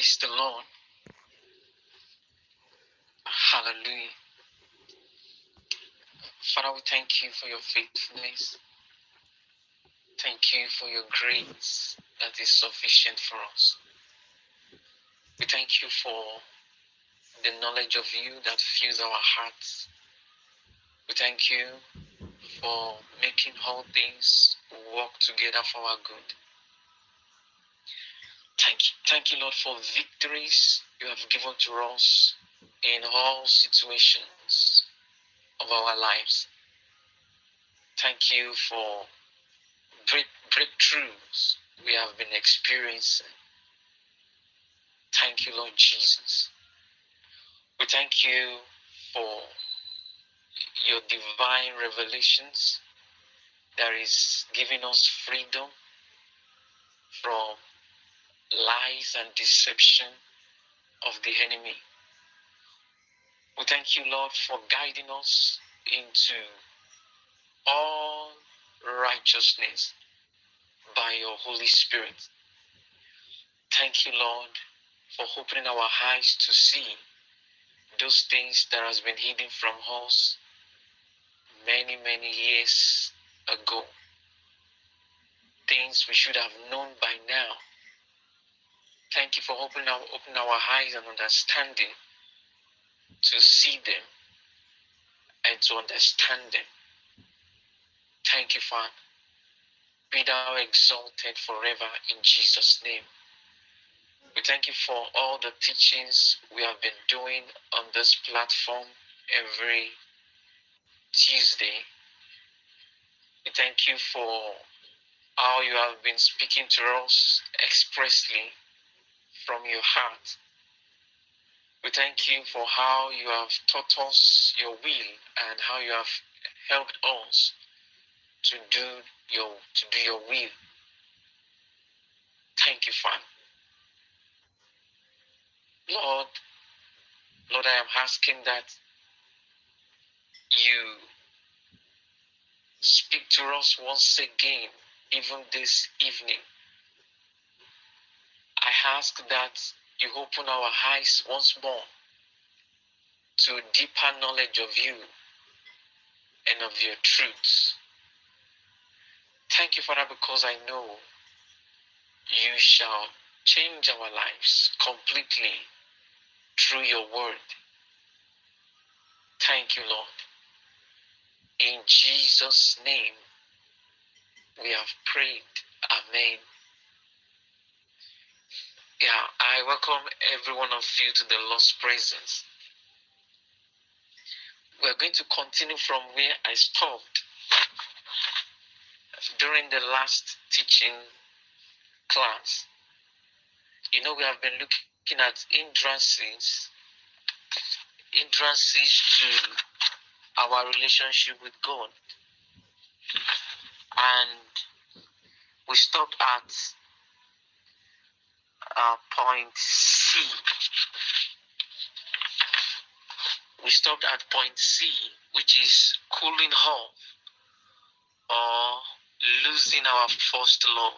Praise the Lord. Hallelujah. Father, we thank you for your faithfulness. Thank you for your grace that is sufficient for us. We thank you for the knowledge of you that fills our hearts. We thank you for making all things work together for our good. Thank you, Lord, for victories you have given to us in all situations of our lives. Thank you for breakthroughs we have been experiencing. Thank you, Lord Jesus. We thank you for your divine revelations that is giving us freedom from lies and deception of the enemy. We thank you, Lord, for guiding us into all righteousness by your Holy Spirit. Thank you, Lord, for opening our eyes to see those things that has been hidden from us many, many years ago. Things we should have known by now. Thank you for opening our eyes and understanding to see them and to understand them. Thank you, Father. Be thou exalted forever in Jesus' name. We thank you for all the teachings we have been doing on this platform every Tuesday. We thank you for how you have been speaking to us expressly from your heart. We thank you for how you have taught us your will and how you have helped us to do your will. Thank you, Father. Lord, I am asking that you speak to us once again, even this evening. I ask that you open our eyes once more to deeper knowledge of you and of your truths. Thank you, Father, because I know you shall change our lives completely through your word. Thank you, Lord. In Jesus' name, we have prayed. Amen. Yeah, I welcome every one of you to the Lord's presence. We're going to continue from where I stopped during the last teaching class. You know, we have been looking at hindrances to our relationship with God. And we stopped at point C. We stopped at point C, which is cooling off or losing our first love.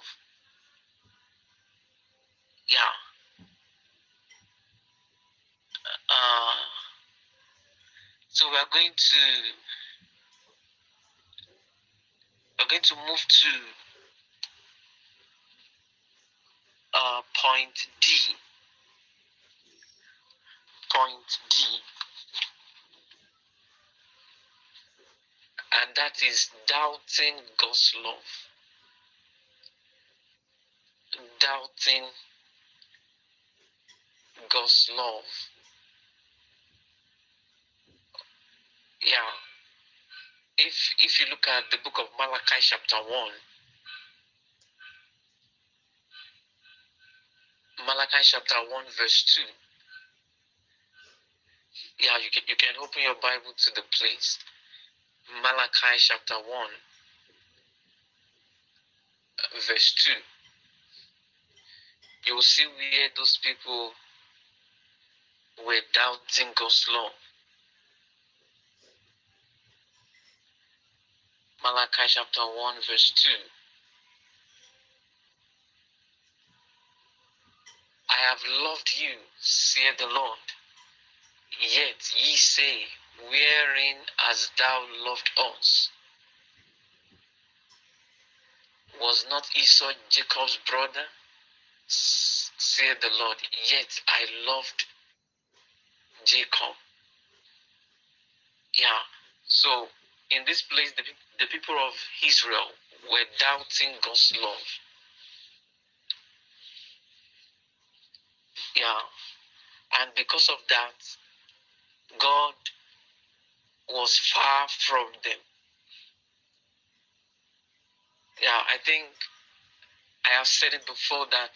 Yeah. So we're going to move to point D. Point D. And that is doubting God's love. Doubting God's love. Yeah. If you look at the book of Malachi chapter 1, Malachi chapter 1 verse 2. Yeah, you can open your Bible to the place. Malachi chapter 1 verse 2. You will see where those people were doubting God's law. Malachi chapter 1 verse 2. I have loved you, saith the Lord. Yet ye say, wherein hast thou loved us? Was not Esau Jacob's brother? Saith the Lord. Yet I loved Jacob. Yeah. So in this place, the people of Israel were doubting God's love. Yeah. And because of that, God was far from them. Yeah, I think I have said it before that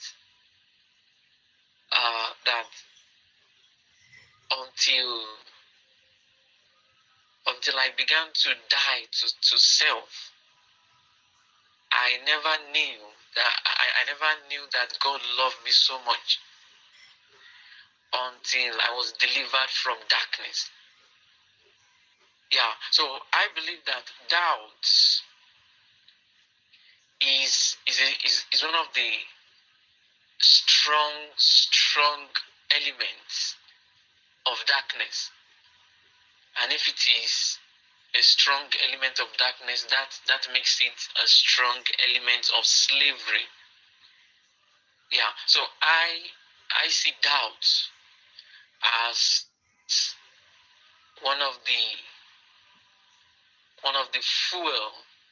that until I began to die to self, I never knew I never knew that God loved me so much until I was delivered from darkness. Yeah, so I believe that doubt is one of the strong elements of darkness. And if it is a strong element of darkness, that makes it a strong element of slavery. Yeah, so I see doubt as one of the fuel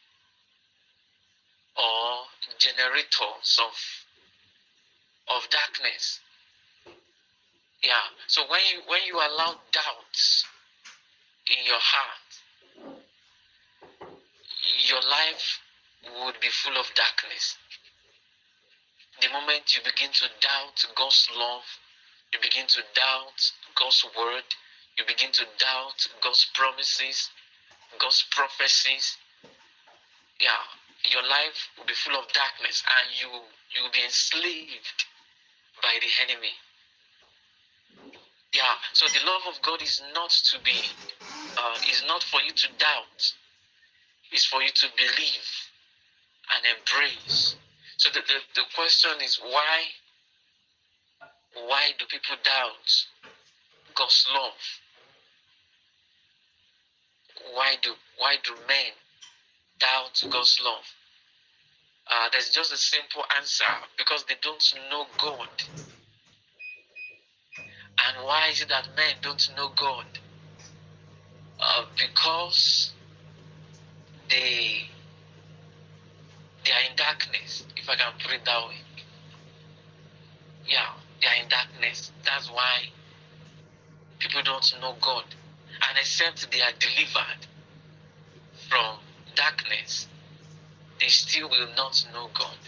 or generators of darkness. Yeah, so when you allow doubts in your heart, your life would be full of darkness. The moment you begin to doubt God's love, you begin to doubt God's word, you begin to doubt God's promises, God's prophecies, yeah, your life will be full of darkness and you will be enslaved by the enemy. Yeah, so the love of God is not for you to doubt, it's for you to believe and embrace. So the question is why do people doubt God's love? Why do men doubt God's love? There's just a simple answer: because they don't know God. And why is it that men don't know God? Because they are in darkness, if I can put it that way. Yeah, they are in darkness. That's why people don't know God. And except they are delivered from darkness, they still will not know God.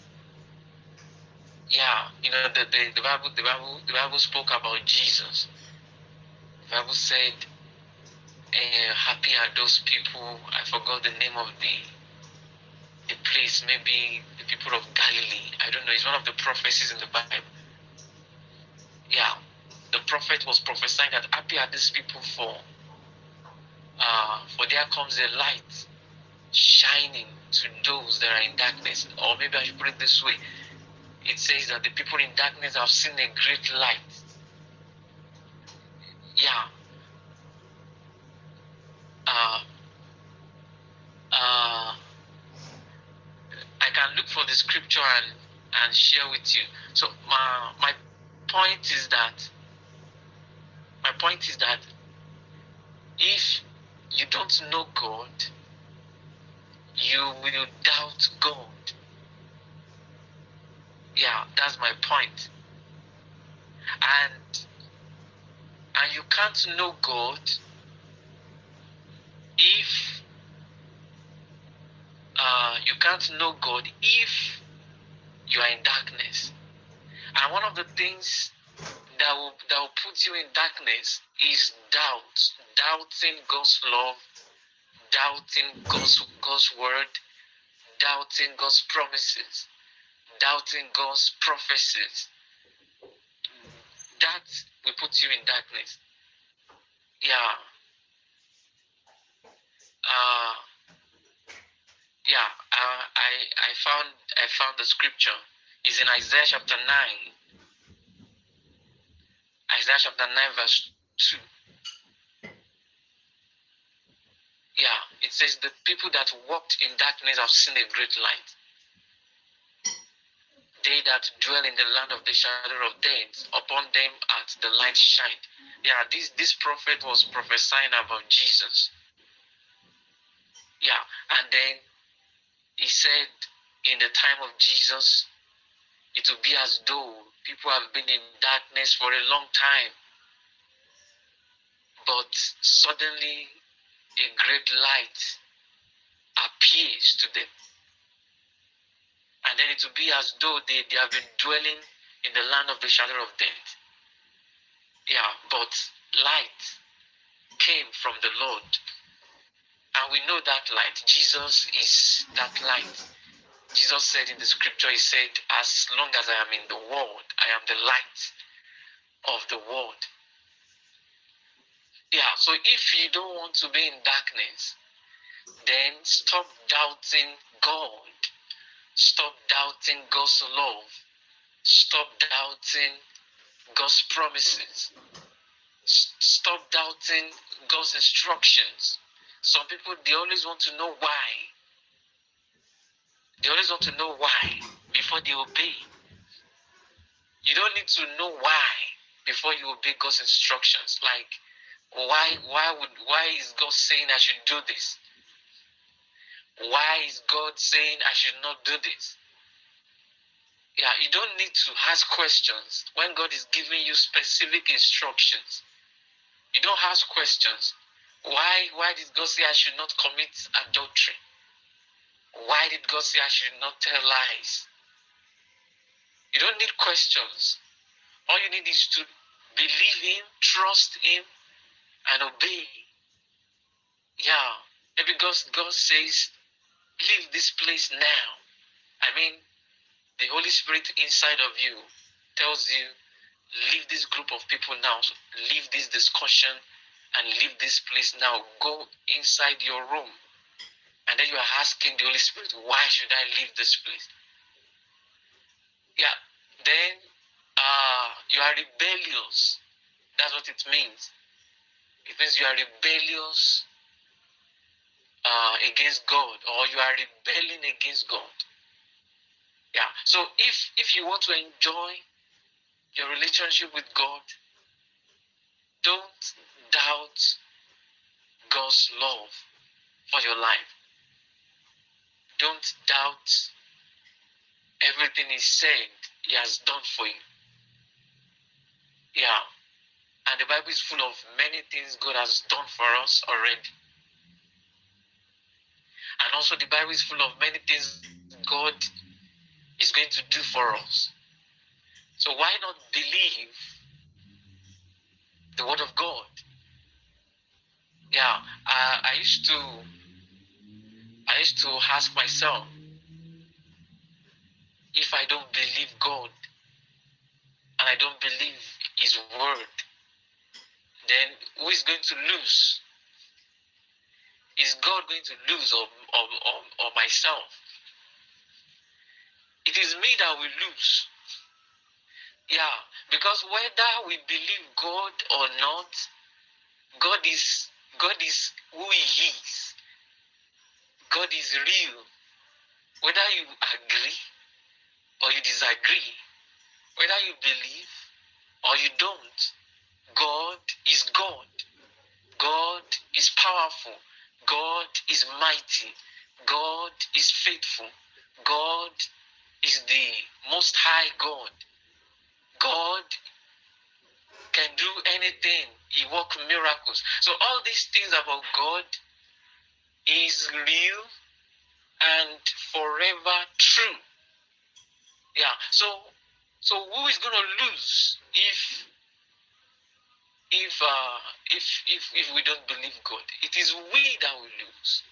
Yeah, the Bible spoke about Jesus. The Bible said, happy are those people. I forgot the name of the place, maybe the people of Galilee. I don't know. It's one of the prophecies in the Bible. Yeah, the prophet was prophesying that happy are these people for there comes a light shining to those that are in darkness. Or maybe I should put it this way. It says that the people in darkness have seen a great light. Yeah. Uh, uh, I can look for the scripture and share with you. So my point is that if you don't know God, you will doubt God. Yeah, that's my point. And you can't know God if you are in darkness. And one of the things that will put you in darkness is doubting God's love, doubting God's word, doubting God's promises, doubting God's prophecies. That will put you in darkness. Yeah. I found the scripture. It's in Isaiah chapter 9. Isaiah chapter 9 verse 2. Yeah, it says the people that walked in darkness have seen a great light. They that dwell in the land of the shadow of death, upon them hath the light shined. Yeah, this prophet was prophesying about Jesus. Yeah, and then he said in the time of Jesus, it will be as though people have been in darkness for a long time, but suddenly a great light appears to them. And then it will be as though they have been dwelling in the land of the shadow of death. Yeah, but light came from the Lord. And we know that light. Jesus is that light. Jesus said in the scripture, he said, as long as I am in the world, I am the light of the world. Yeah, so if you don't want to be in darkness, then stop doubting God. Stop doubting God's love. Stop doubting God's promises. Stop doubting God's instructions. Some people, they always want to know why. They always want to know why before they obey. You don't need to know why before you obey God's instructions. Like, why is God saying I should do this? Why is God saying I should not do this? Yeah, you don't need to ask questions when God is giving you specific instructions. You don't ask questions. Why did God say I should not commit adultery? Why did God say I should not tell lies? You don't need questions. All you need is to believe Him, trust Him, and obey. Yeah, maybe God says, leave this place now. I mean, the Holy Spirit inside of you tells you, leave this group of people now, leave this discussion, and leave this place now. Go inside your room. And then you are asking the Holy Spirit, why should I leave this place? Yeah, then you are rebellious. That's what it means. It means you are rebellious against God, or you are rebelling against God. Yeah, so if you want to enjoy your relationship with God, don't doubt God's love for your life. Don't doubt everything He said He has done for you. Yeah, and the Bible is full of many things God has done for us already. And also the Bible is full of many things God is going to do for us. So why not believe the word of God? Yeah, I used to ask myself, if I don't believe God and I don't believe His word, then who is going to lose? Is God going to lose, or myself? It is me that will lose. Yeah, because whether we believe God or not, God is who He is. God is real. Whether you agree or you disagree, whether you believe or you don't, God is God. God is powerful. God is mighty. God is faithful. God is the most high God. God can do anything. He works miracles. So all these things about God is real and forever true. Yeah. So who is going to lose if we don't believe God? It is we that will lose.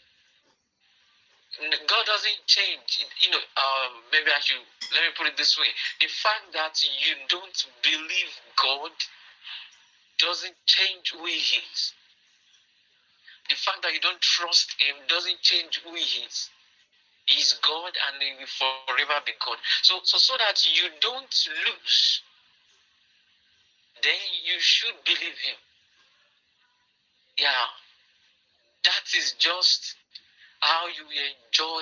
God doesn't change. Maybe let me put it this way: the fact that you don't believe God doesn't change who He is. The fact that you don't trust Him doesn't change who He is. He is God, and He will forever be God. So that you don't lose, then you should believe him. Yeah, that is just how you will enjoy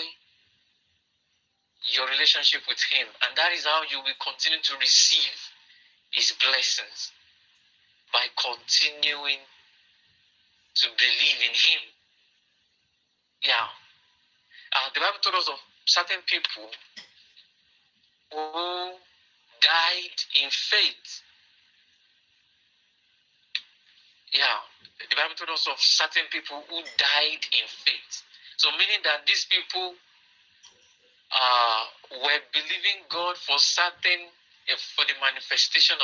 your relationship with him, and that is how you will continue to receive his blessings, by continuing to believe in him. Yeah. The Bible told us of certain people who died in faith. Yeah. The Bible told us of certain people who died in faith. So meaning that these people were believing God for certain, for the manifestation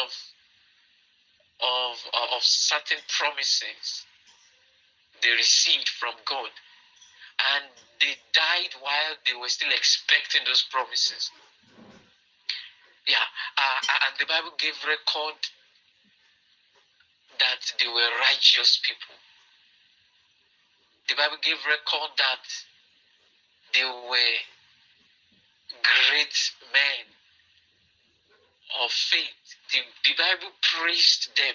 of certain promises they received from God, and they died while they were still expecting those promises. Yeah, and the Bible gave record that they were righteous people. The Bible gave record that they were great men of faith. The Bible praised them.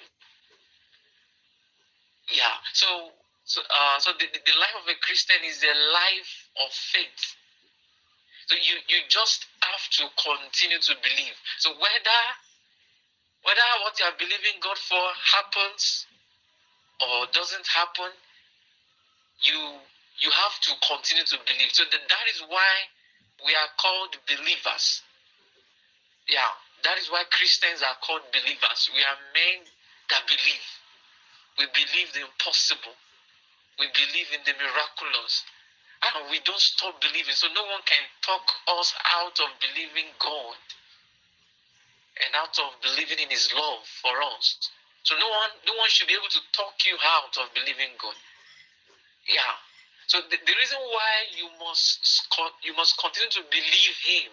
Yeah. So the life of a Christian is a life of faith. So you just have to continue to believe. So whether what you are believing God for happens or doesn't happen, you have to continue to believe. So that is why we are called believers. Yeah, that is why Christians are called believers. We are men that believe. We believe the impossible. We believe in the miraculous. And we don't stop believing. So no one can talk us out of believing God and out of believing in his love for us. So no one should be able to talk you out of believing God. Yeah. So the reason why you must continue to believe him,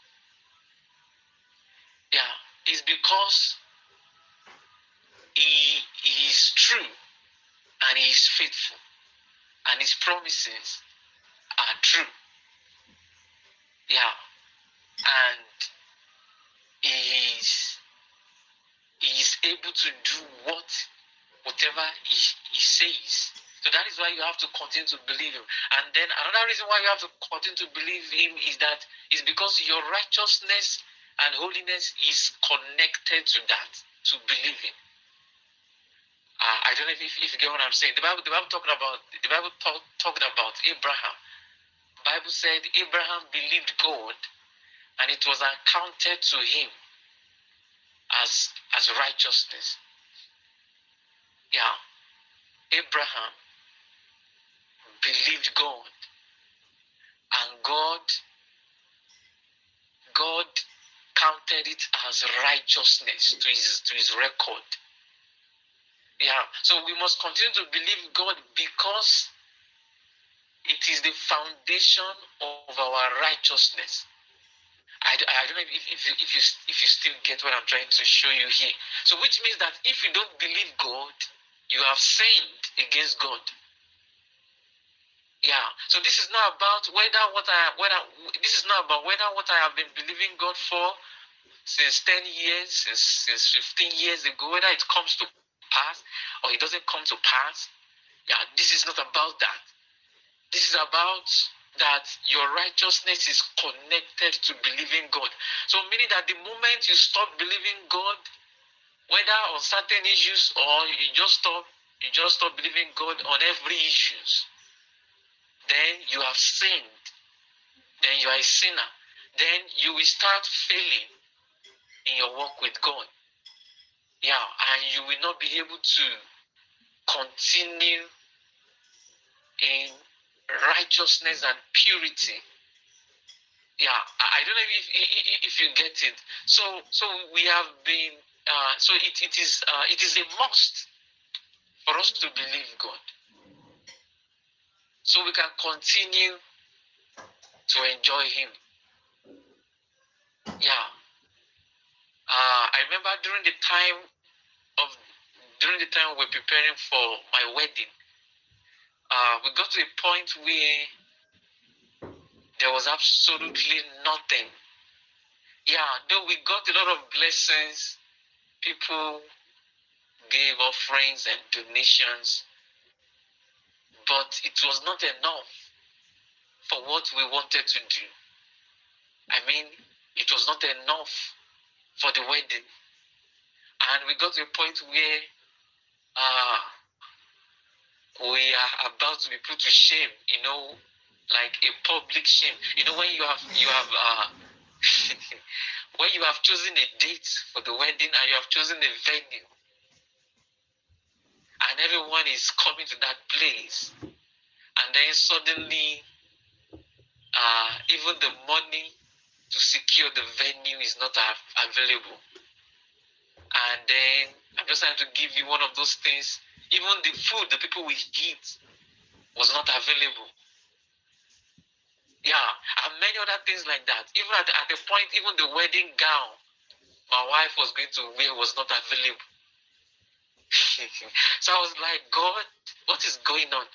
yeah, is because he is true and he is faithful and his promises are true. Yeah. And he is able to do whatever he says. So that is why you have to continue to believe him. And then another reason why you have to continue to believe him is because your righteousness and holiness is connected to that, to believing. I don't know if you get what I'm saying. The Bible talked about Abraham. The Bible said Abraham believed God, and it was accounted to him as righteousness. Yeah, Abraham believed God, and God counted it as righteousness to his record. Yeah, so we must continue to believe God because it is the foundation of our righteousness. I don't know if you still get what I'm trying to show you here. So which means that if you don't believe God, you have sinned against God. Yeah. So this is not about whether what I have been believing God for since 10 years, since 15 years ago, whether it comes to pass or it doesn't come to pass. Yeah, this is not about that. This is about that your righteousness is connected to believing God. So meaning that the moment you stop believing God, whether on certain issues or you just stop believing God on every issues, then you have sinned. Then you are a sinner. Then you will start failing in your walk with God. Yeah, and you will not be able to continue in righteousness and purity. Yeah, I don't know if you get it. So we have been. So it is a must for us to believe God, so we can continue to enjoy Him. Yeah. I remember during the time we're preparing for my wedding, we got to a point where there was absolutely nothing. Yeah, though we got a lot of blessings, people gave offerings and donations, but it was not enough for what we wanted to do. I mean, it was not enough for the wedding. And we got to a point where uh, we are about to be put to shame, like a public shame. When you have when you have chosen a date for the wedding and you have chosen a venue, and everyone is coming to that place, and then suddenly even the money to secure the venue is not available. And then I'm just trying to give you one of those things. Even the food the people will eat was not available. Yeah, and many other things like that. Even at the point, even the wedding gown my wife was going to wear was not available. So I was like, God, what is going on?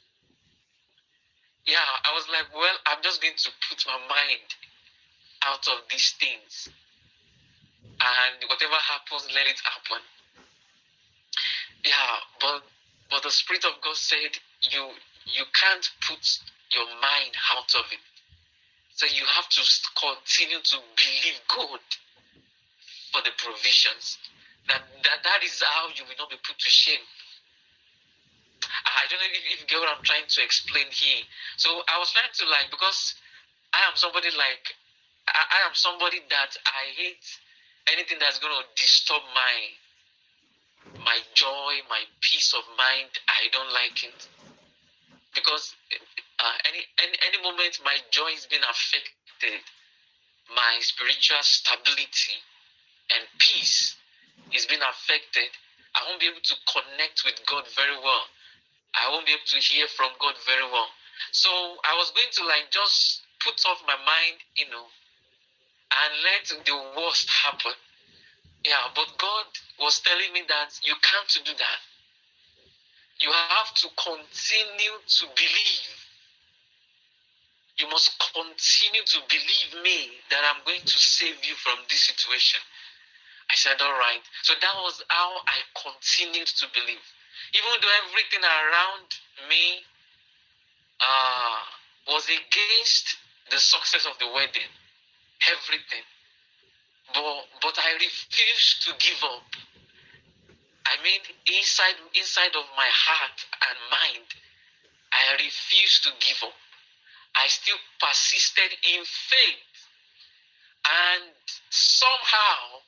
Yeah, I was like, well, I'm just going to put my mind out of these things. And whatever happens, let it happen. Yeah, but the Spirit of God said, you can't put your mind out of it. So you have to continue to believe God for the provisions. That is how you will not be put to shame. I don't know if you get what I'm trying to explain here. So I was trying to because I am somebody I am somebody that I hate anything that's going to disturb my joy, my peace of mind. I don't like it because any moment my joy is being affected, my spiritual stability and peace is being affected, I won't be able to connect with God very well. I won't be able to hear from God very well. So I was going to just put off my mind, and let the worst happen. Yeah, but God was telling me that you can't do that. You have to continue to believe. You must continue to believe me that I'm going to save you from this situation. I said, all right. So that was how I continued to believe. Even though everything around me was against the success of the wedding, everything. But I refused to give up. I mean, inside of my heart and mind, I refused to give up. I still persisted in faith. And somehow,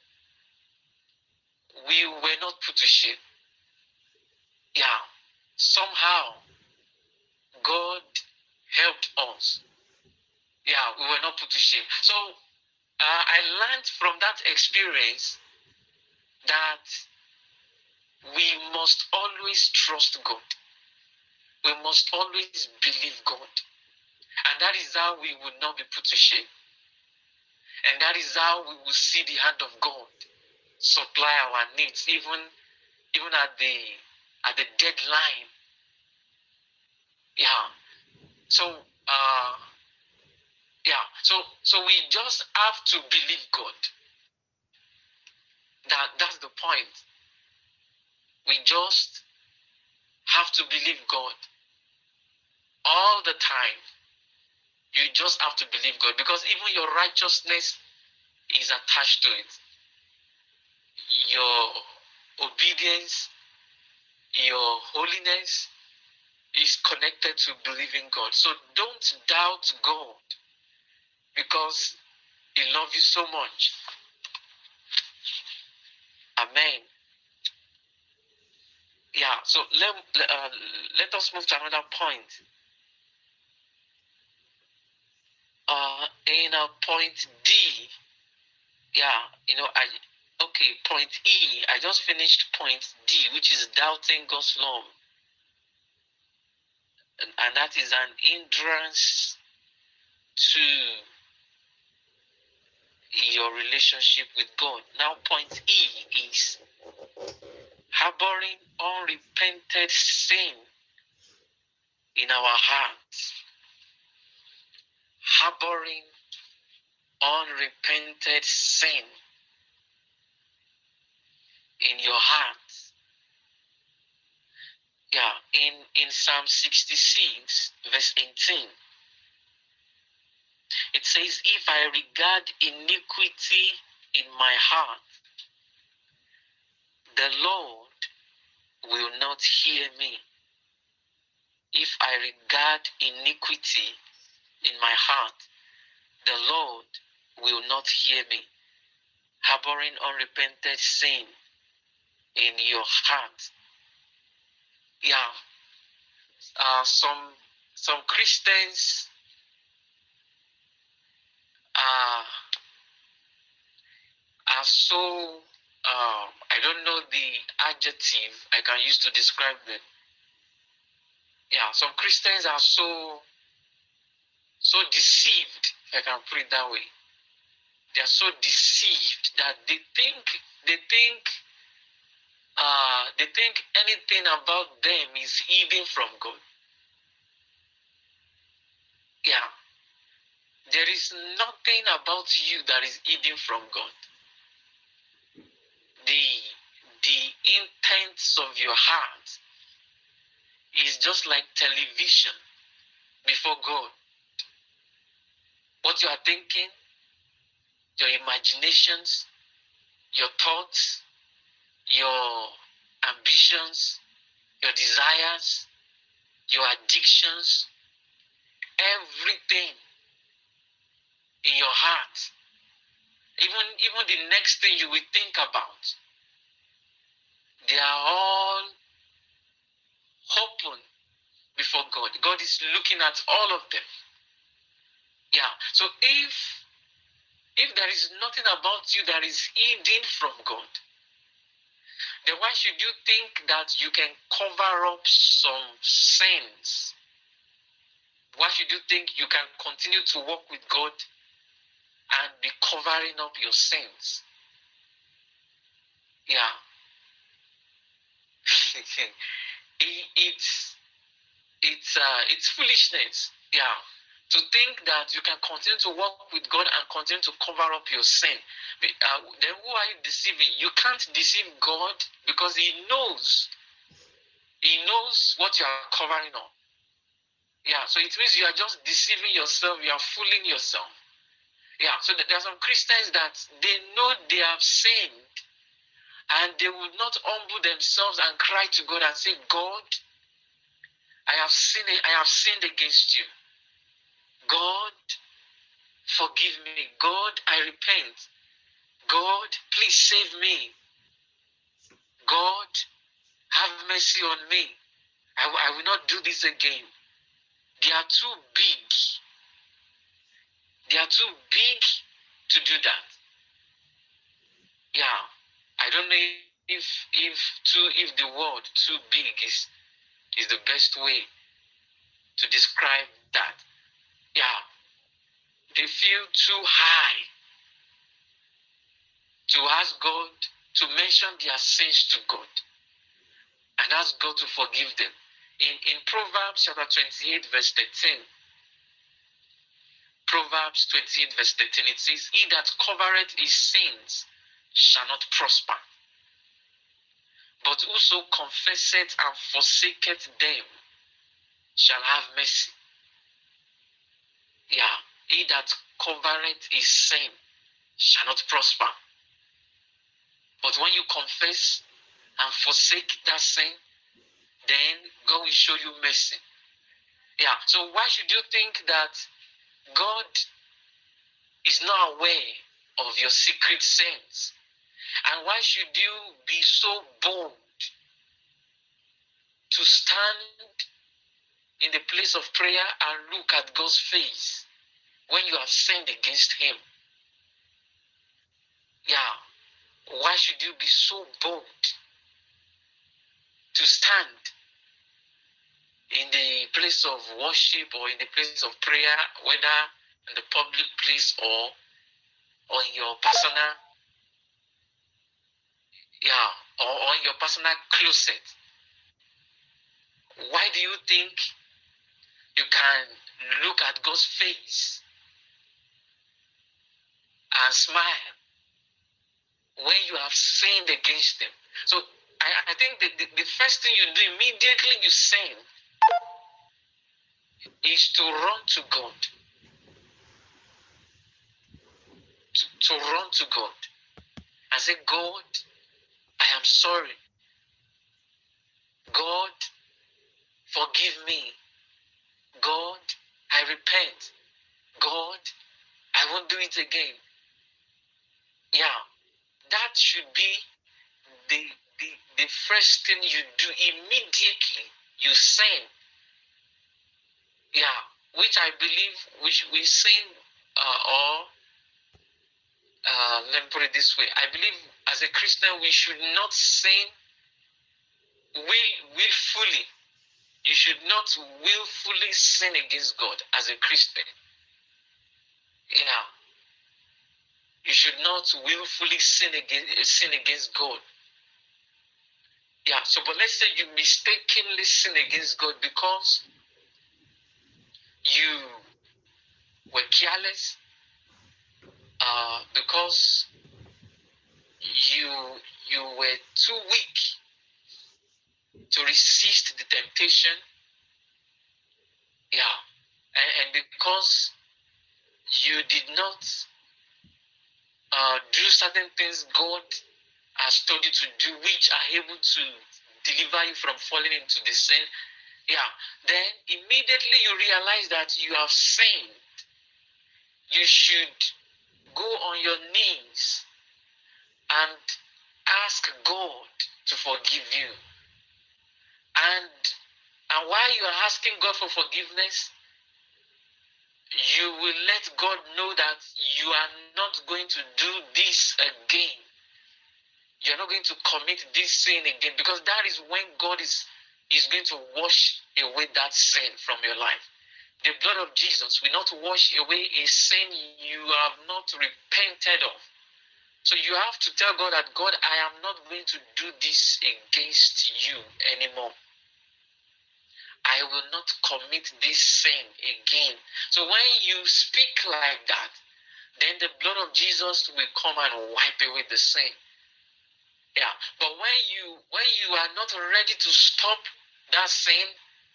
we were not put to shame. Yeah, somehow, God helped us. Yeah, we were not put to shame. So, I learned from that experience that we must always trust God. We must always believe God. And that is how we will not be put to shame. And that is how we will see the hand of God supply our needs, even at the deadline. Yeah. So so we just have to believe God. That's the point. We just have to believe God all the time. You just have to believe God, because even your righteousness is attached to it. Your obedience, your holiness is connected to believing God. So don't doubt God, because He loves you so much. Amen. Yeah, so let us move to another point. In point D, yeah, point E, I just finished point D, which is doubting God's love. And that is an hindrance to your relationship with God. Now, point E is harboring unrepented sin in our hearts. Harboring unrepented sin in your heart. Yeah, in Psalm 66, verse 18, it says, if I regard iniquity in my heart, the Lord will not hear me. If I regard iniquity in my heart, the Lord will not hear me. Harboring unrepented sin in your heart. Yeah, some Christians are so I don't know the adjective I can use to describe them. Yeah, some Christians are so deceived, if I can put it that way. They are so deceived that they think anything about them is hidden from God. Yeah, there is nothing about you that is hidden from God. The intents of your heart is just like television before God. What you are thinking, your imaginations, your thoughts, your ambitions, your desires, your addictions, everything in your heart, even the next thing you will think about, they are all open before God. God is looking at all of them. Yeah. So if there is nothing about you that is hidden from God, then why should you think that you can cover up some sins? Why should you think you can continue to walk with God and be covering up your sins? Yeah. it's foolishness. Yeah. To think that you can continue to walk with God and continue to cover up your sin. Then who are you deceiving? You can't deceive God because He knows what you are covering up. Yeah, so it means you are just deceiving yourself, you are fooling yourself. Yeah, so there are some Christians that they know they have sinned and they will not humble themselves and cry to God and say, God, I have sinned against you. God, forgive me. God, I repent. God, please save me. God, have mercy on me. I will not do this again. They are too big. They are too big to do that. Yeah. I don't know if the word too big is the best way to describe that. Yeah. They feel too high to ask God to mention their sins to God and ask God to forgive them. In Proverbs chapter 28, verse 13, Proverbs 28, verse 13, it says, he that covereth his sins shall not prosper, but whoso confesseth and forsaketh them shall have mercy. Yeah, he that covereth his sin shall not prosper. But when you confess and forsake that sin, then God will show you mercy. Yeah, so why should you think that God is not aware of your secret sins? And why should you be so bold to stand in the place of prayer and look at God's face when you have sinned against Him? Yeah, why should you be so bold to stand in the place of worship or in the place of prayer, whether in the public place or in your personal, yeah, or in your personal closet? Why do you think you can look at God's face and smile when you have sinned against Him? So I think the first thing you do immediately you sin is to run to God. To run to God and say, God, I am sorry. God, forgive me. God, I repent. God, I won't do it again. Yeah, that should be the, the first thing you do immediately. You sin. Yeah, which I believe we sin, or let me put it this way. I believe as a Christian we should not sin willfully. You should not willfully sin against God as a Christian. Yeah. You should not willfully sin against God. Yeah. So, but let's say you mistakenly sin against God because you were careless, because you were too weak to resist the temptation. Yeah. And because you did not do certain things God has told you to do, which are able to deliver you from falling into the sin, yeah, then immediately you realize that you have sinned. You should go on your knees and ask God to forgive you. And while you are asking God for forgiveness, you will let God know that you are not going to do this again. You're not going to commit this sin again, because that is when God is going to wash away that sin from your life. The blood of Jesus will not wash away a sin you have not repented of. So you have to tell God that, God, I am not going to do this against you anymore. I will not commit this sin again. So when you speak like that, then the blood of Jesus will come and wipe away the sin. Yeah. But when you are not ready to stop that sin,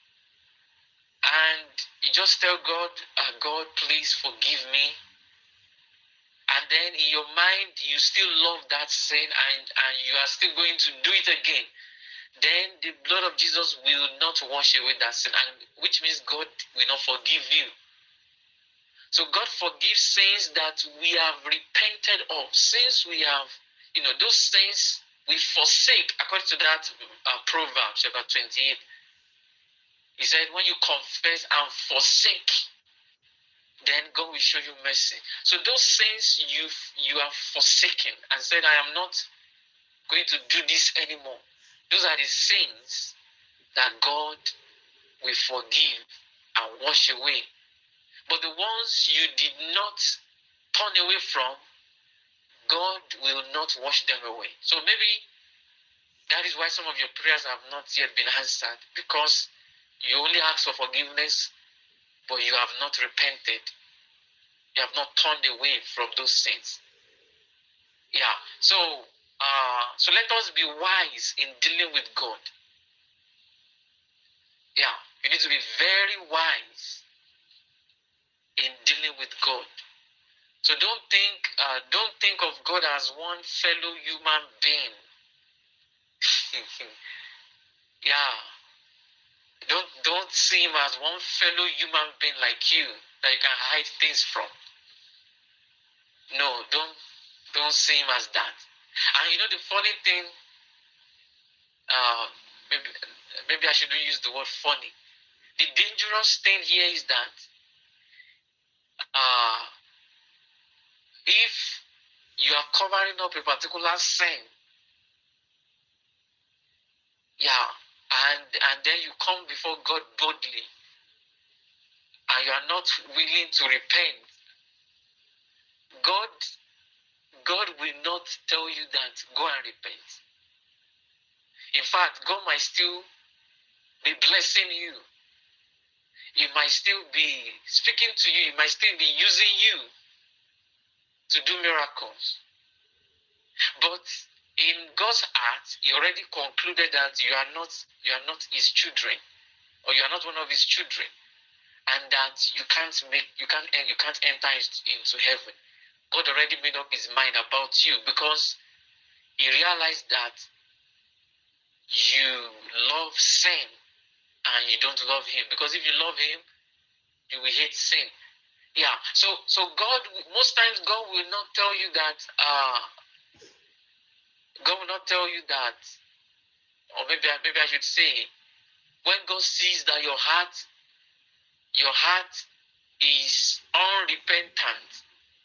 and you just tell God, God, please forgive me, and then in your mind you still love that sin, and you are still going to do it again, then the blood of Jesus will not wash away that sin, and which means God will not forgive you. So God forgives sins that we have repented of. Since we have, those sins we forsake, according to that Proverbs chapter 28. He said, when you confess and forsake, then God will show you mercy. So those sins you have forsaken and said, I am not going to do this anymore. Those are the sins that God will forgive and wash away. But the ones you did not turn away from, God will not wash them away. So maybe that is why some of your prayers have not yet been answered, because you only ask for forgiveness, but you have not repented. You have not turned away from those sins. Yeah. So let us be wise in dealing with God. Yeah. You need to be very wise in dealing with God. So don't think of God as one fellow human being. Yeah. Don't see him as one fellow human being like you that you can hide things from. No, don't see him as that. And the funny thing, maybe I shouldn't use the word funny. The dangerous thing here is that if you are covering up a particular sin, yeah, and then you come before God boldly, and you are not willing to repent, God will not tell you that go and repent. In fact, God might still be blessing you. He might still be speaking to you. He might still be using you to do miracles. But In God's heart, He already concluded that you are not His children, or you are not one of His children, and that you can't enter into heaven. God already made up His mind about you because He realized that you love sin and you don't love Him. Because if you love Him, you will hate sin. Yeah. So God, most times God will not tell you that. God will not tell you that, or maybe I should say, when God sees that your heart is unrepentant,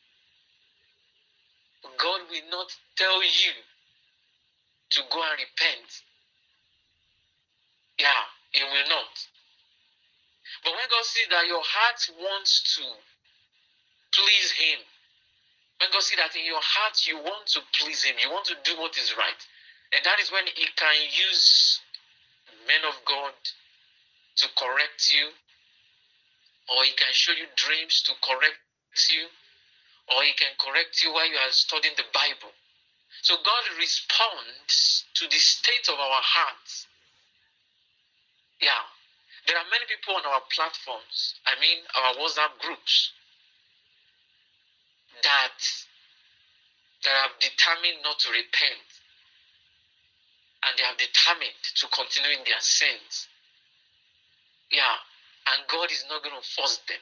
God will not tell you to go and repent. Yeah, He will not. But when God sees that your heart wants to please Him, when God sees that in your heart you want to please Him, you want to do what is right, and that is when He can use men of God to correct you, or He can show you dreams to correct you, or He can correct you while you are studying the Bible. So God responds to the state of our hearts. Yeah. There are many people on our platforms, our WhatsApp groups, that have determined not to repent, and they have determined to continue in their sins. Yeah. And God is not going to force them.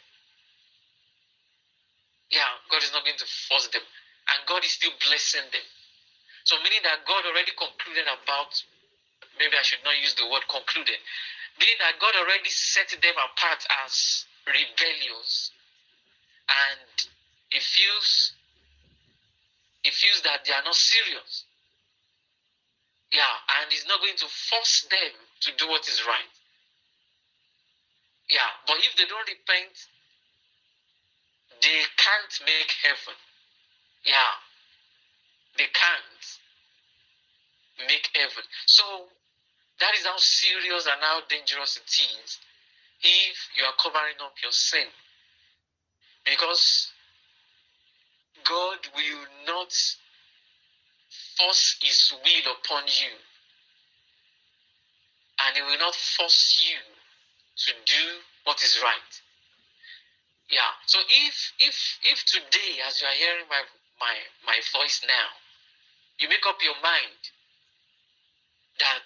Yeah, God is not going to force them. And God is still blessing them. So meaning that God already concluded about, maybe I should not use the word concluded, meaning that God already set them apart as rebellious. And He feels that they are not serious. Yeah, and He's not going to force them to do what is right. Yeah, but if they don't repent, they can't make heaven. Yeah, they can't make heaven. So that is how serious and how dangerous it is if you are covering up your sin. Because God will not force His will upon you, and He will not force you to do what is right. Yeah. So if today, as you are hearing my voice now, you make up your mind that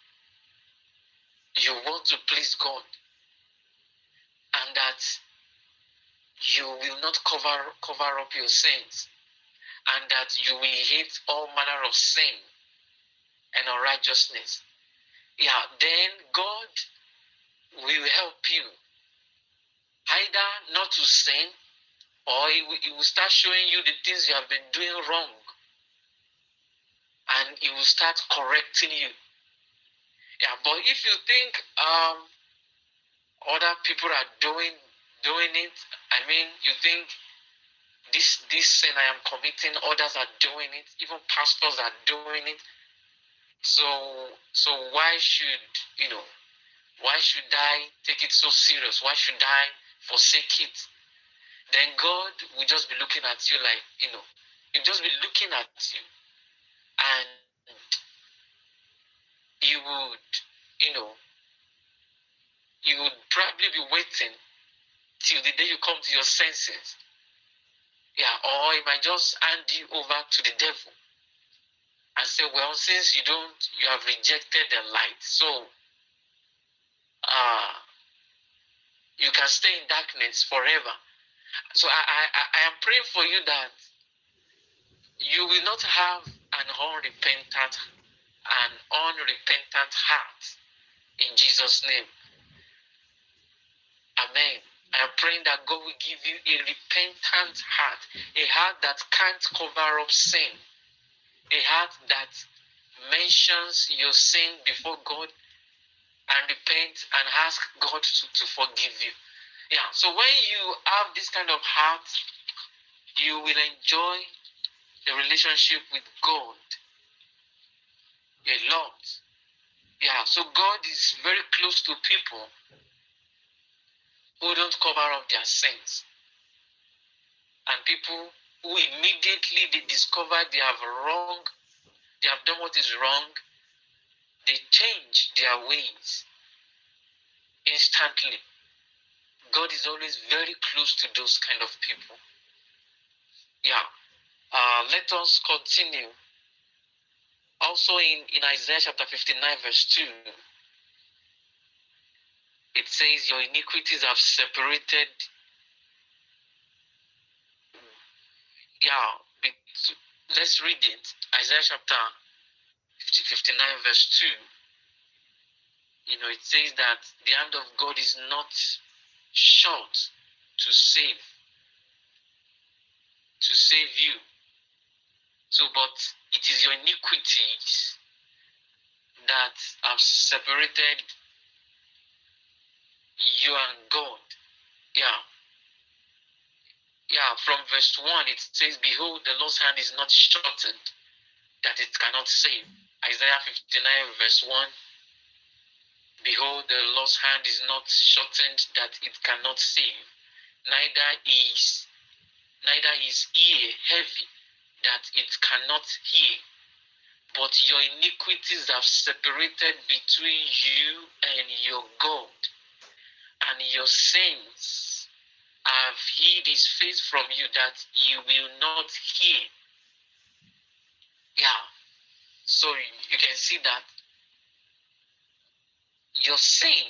you want to please God, and that you will not cover up your sins, and that you will hate all manner of sin and unrighteousness, yeah, then God will help you either not to sin, or He will start showing you the things you have been doing wrong, and He will start correcting you. Yeah, but if you think other people are doing it, you think this sin I am committing, others are doing it, even pastors are doing it. So why should I take it so serious? Why should I forsake it? Then God will just be looking at you like, He'll just be looking at you, and He would, He would probably be waiting till the day you come to your senses. Yeah, or He might just hand you over to the devil and say, well, since you have rejected the light, so you can stay in darkness forever. So I am praying for you that you will not have an unrepentant heart, in Jesus' name. Amen. I am praying that God will give you a repentant heart, a heart that can't cover up sin, a heart that mentions your sin before God and repent and ask God to forgive you. Yeah, so when you have this kind of heart, you will enjoy a relationship with God a lot. Yeah, so God is very close to people who don't cover up their sins, and people who immediately they discover they have they have done what is wrong, they change their ways instantly. God is always very close to those kind of people. Yeah. Let us continue. Also in Isaiah chapter 59 verse 2, it says, your iniquities have separated. Yeah, let's read it. Isaiah chapter 59 verse 2. It says that the hand of God is not short to save you. So, but it is your iniquities that have separated you and God. Yeah. Yeah, from verse 1, it says, behold, the Lord's hand is not shortened, that it cannot save. Isaiah 59 verse 1, behold, the Lord's hand is not shortened, that it cannot save. Neither is ear heavy, that it cannot hear. But your iniquities have separated between you and your God, and your sins have hid his face from you, that you will not hear. Yeah. So you can see that your sin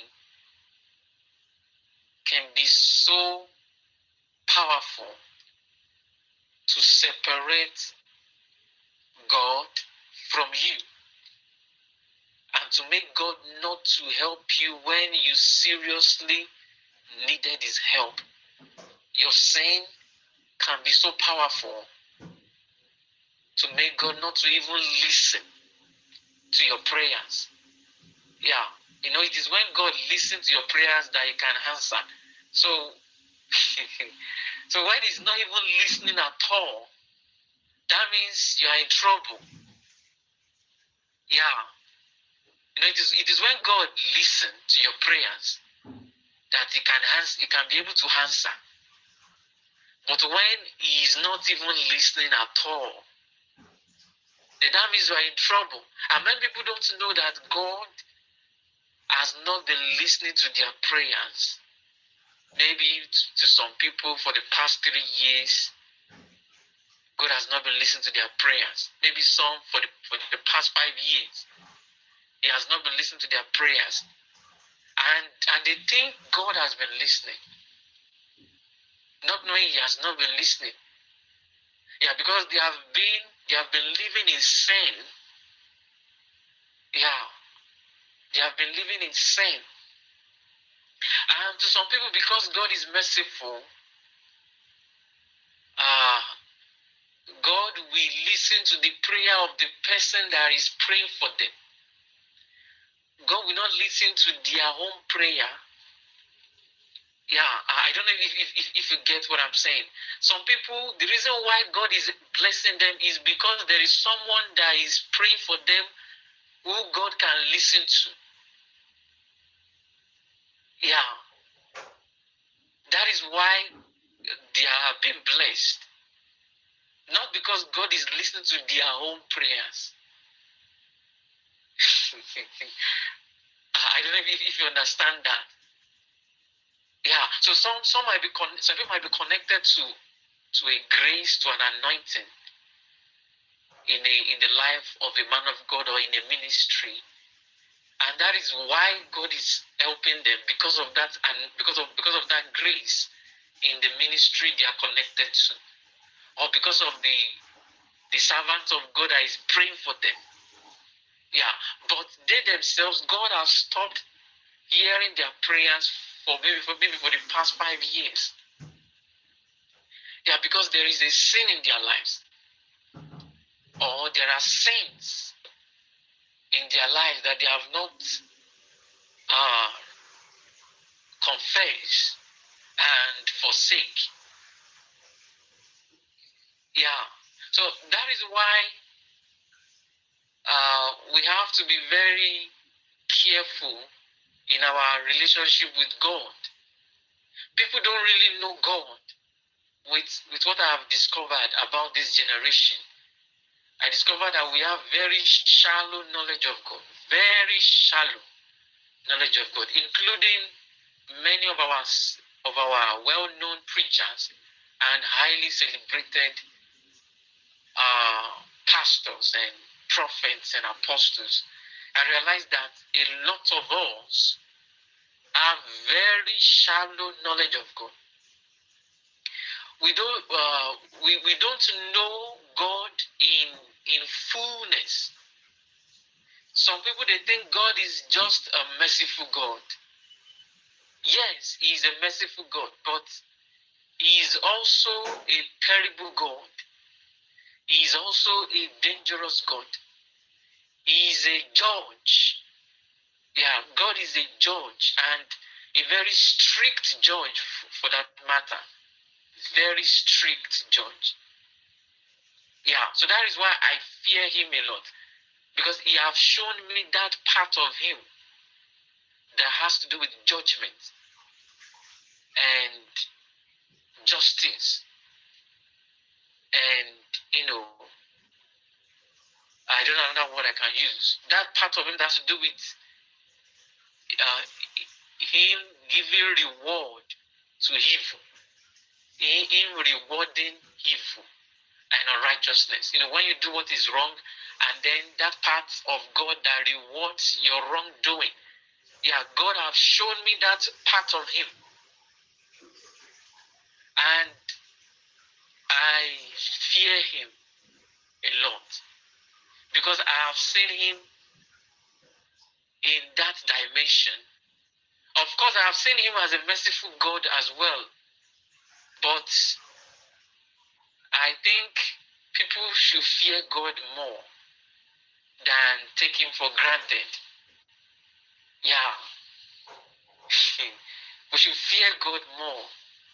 can be so powerful to separate God from you, and to make God not to help you when you seriously needed his help. Your sin can be so powerful to make God not to even listen to your prayers. Yeah. It is when God listens to your prayers that he can answer. So, so when he's not even listening at all, that means you are in trouble. Yeah. It is when God listens to your prayers that he can be able to answer. But when he is not even listening at all, then that means you are in trouble. And many people don't know that God has not been listening to their prayers. Maybe to some people for the past 3 years, God has not been listening to their prayers. Maybe some for the past 5 years, he has not been listening to their prayers. And they think God has been listening, not knowing he has not been listening. Yeah, because they have been living in sin. Yeah. They have been living in sin. And to some people, because God is merciful, God will listen to the prayer of the person that is praying for them. God will not listen to their own prayer. Yeah, I don't know if you get what I'm saying. Some people, the reason why God is blessing them is because there is someone that is praying for them who God can listen to. Yeah. That is why they are being blessed. Not because God is listening to their own prayers. I don't know if you understand that. Yeah. So some people might be connected to a grace, to an anointing in the life of a man of God or in a ministry, and that is why God is helping them because of that, and because of that grace in the ministry they are connected to, or because of the servants of God that is praying for them. Yeah, but they themselves, God has stopped hearing their prayers for the past 5 years. Yeah, because there is a sin in their lives, or there are sins in their lives that they have not confessed and forsake. Yeah, so that is why we have to be very careful in our relationship with God. People don't really know God with what I have discovered about this generation. I discovered that we have very shallow knowledge of God, very shallow knowledge of God, including many of our well-known preachers and highly celebrated pastors and prophets and apostles. I realized that a lot of us have very shallow knowledge of God. We don't know God in fullness. Some people, they think God is just a merciful God. Yes, He is a merciful God, but He is also a terrible God. He is also a dangerous God. He is a judge. Yeah, God is a judge, and a very strict judge for that matter. Very strict judge. Yeah, so that is why I fear Him a lot, because He has shown me that part of Him that has to do with judgment and justice, and I don't know what I can use. That part of Him that has to do with uh, Him giving reward to evil, Him rewarding evil and unrighteousness. When you do what is wrong, and then that part of God that rewards your wrongdoing. Yeah, God has shown me that part of Him. And I fear Him a lot, because I have seen Him in that dimension. Of course, I have seen Him as a merciful God as well. But I think people should fear God more than take Him for granted. Yeah. We should fear God more.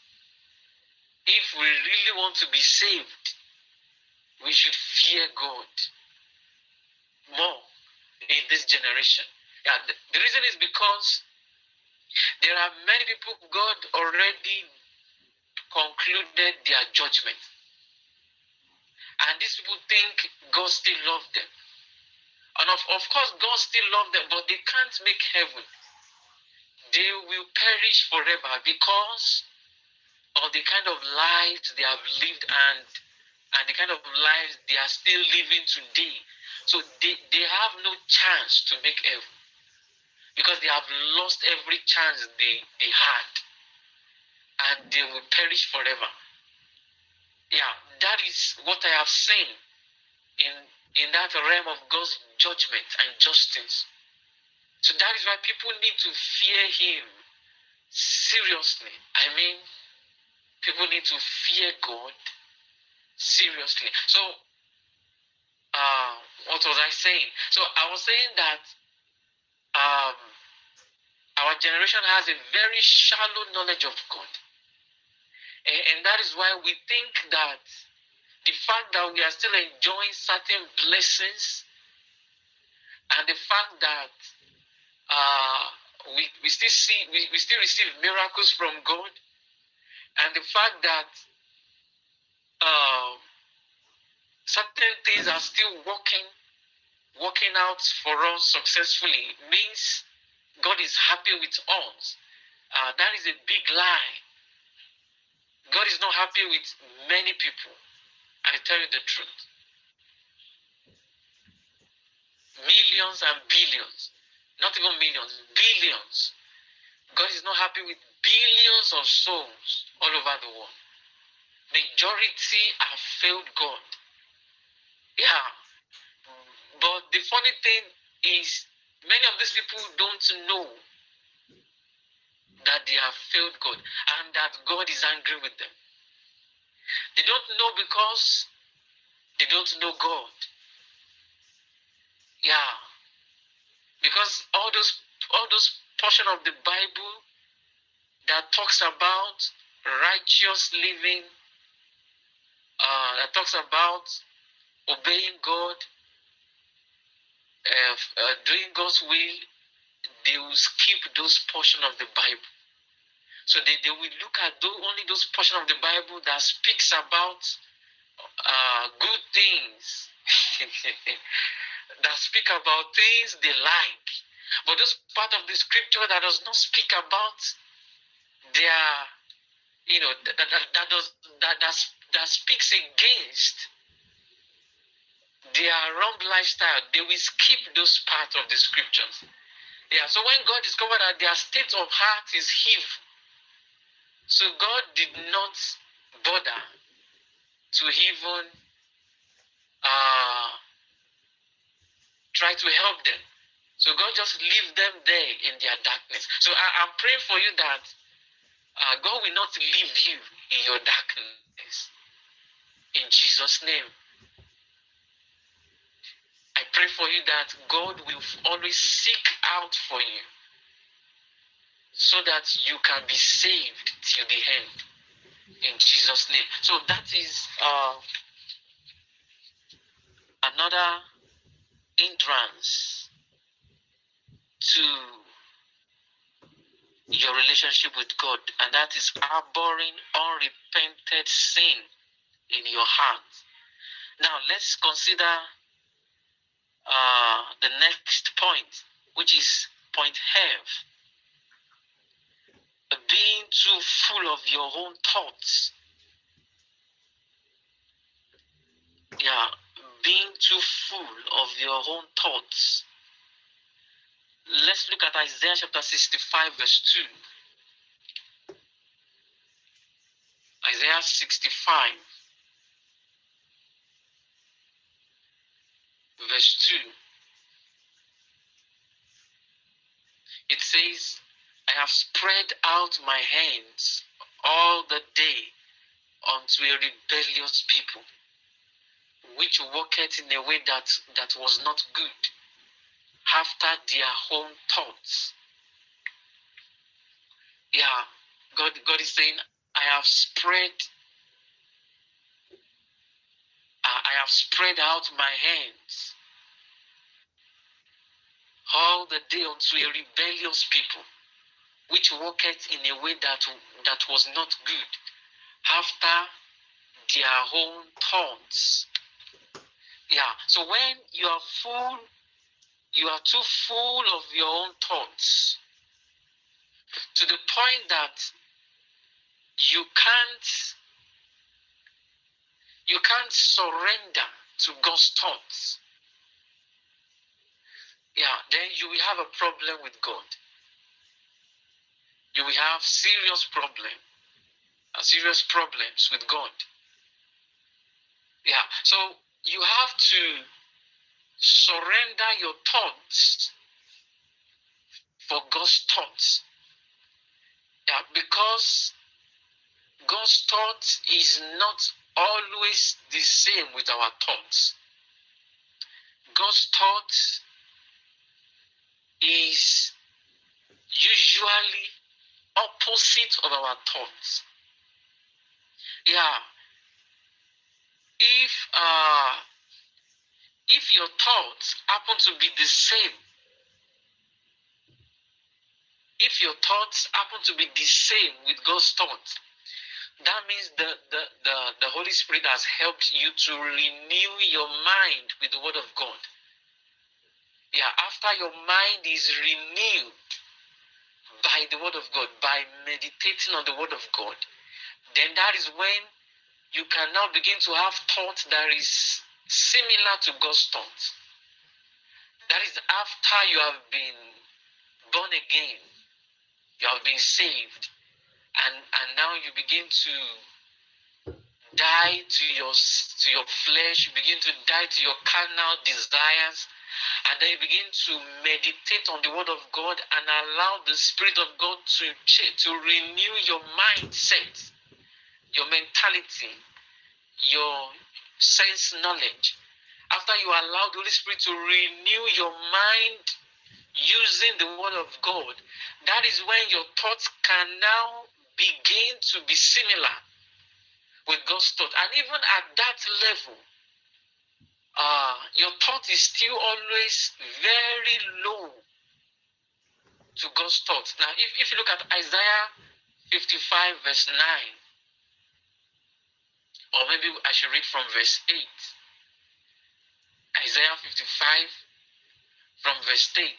If we really want to be saved, we should fear God more in this generation. Yeah, the reason is because there are many people God already concluded their judgment. And these people think God still loves them. And of course, God still loves them, but they can't make heaven. They will perish forever because of the kind of lives they have lived, and the kind of lives they are still living today. So they have no chance to make heaven, because they have lost every chance they had, and they will perish forever. Yeah, that is what I have seen in that realm of God's judgment and justice. So that is why people need to fear Him seriously. I mean, people need to fear God seriously. So, what was I saying? So I was saying that our generation has a very shallow knowledge of God. And that is why we think that the fact that we are still enjoying certain blessings, and the fact that we still receive miracles from God, and the fact that certain things are still working out for us successfully, means God is happy with us. That is a big lie. God is not happy with many people. I tell you the truth. Millions and billions, not even millions, billions. God is not happy with billions of souls all over the world. Majority have failed God. Yeah. But the funny thing is, many of these people don't know that they have failed God and that God is angry with them. They don't know because they don't know God. Yeah. Because all those portion of the Bible that talks about righteous living, that talks about obeying God, doing God's will, they will skip those portion of the Bible. So they will look at only those portion of the Bible that speaks about good things. that speak about things they like. But this part of the scripture that does not speak about their, that speaks against their wrong lifestyle, they will skip those parts of the scriptures. Yeah, so when God discovered that their state of heart is evil, so God did not bother to even try to help them. So God just leave them there in their darkness. So I'm praying for you that God will not leave you in your darkness. In Jesus' name. I pray for you that God will always seek out for you so that you can be saved till the end. In Jesus' name. So that is another hindrance to your relationship with God, and that is harboring unrepented sin in your heart. Now let's consider the next point, which is point F. Being too full of your own thoughts. Yeah, being too full of your own thoughts. Let's look at Isaiah chapter 65, verse 2. Isaiah 65, verse 2. It says, I have spread out my hands all the day unto a rebellious people, which walketh in a way that was not good, after their own thoughts. Yeah, God is saying, I have spread out my hands all the day unto a rebellious people, which walketh in a way that was not good, after their own thoughts. Yeah, so when you are too full of your own thoughts, to the point that you can't surrender to God's thoughts. Yeah, then you will have a problem with God. You will have serious problems with God. Yeah, so you have to surrender your thoughts for God's thoughts. Yeah, because God's thoughts is not always the same with our thoughts. God's thoughts is usually opposite of our thoughts. Yeah. If your thoughts happen to be the same, with God's thoughts, that means the Holy Spirit has helped you to renew your mind with the Word of God. Yeah, after your mind is renewed by the Word of God, by meditating on the Word of God, then that is when you can now begin to have thoughts that is similar to God's thoughts. That is after you have been born again, you have been saved, and now you begin to die to your flesh, you begin to die to your carnal desires, and then you begin to meditate on the Word of God and allow the Spirit of God to renew your mindset, your mentality, your sense knowledge. After you allow the Holy Spirit to renew your mind using the Word of God, that is when your thoughts can now begin to be similar with God's thought. And even at that level, your thought is still always very low to God's thoughts. Now, if you look at Isaiah 55, verse 9, or maybe I should read from verse 8. Isaiah 55 from verse 8.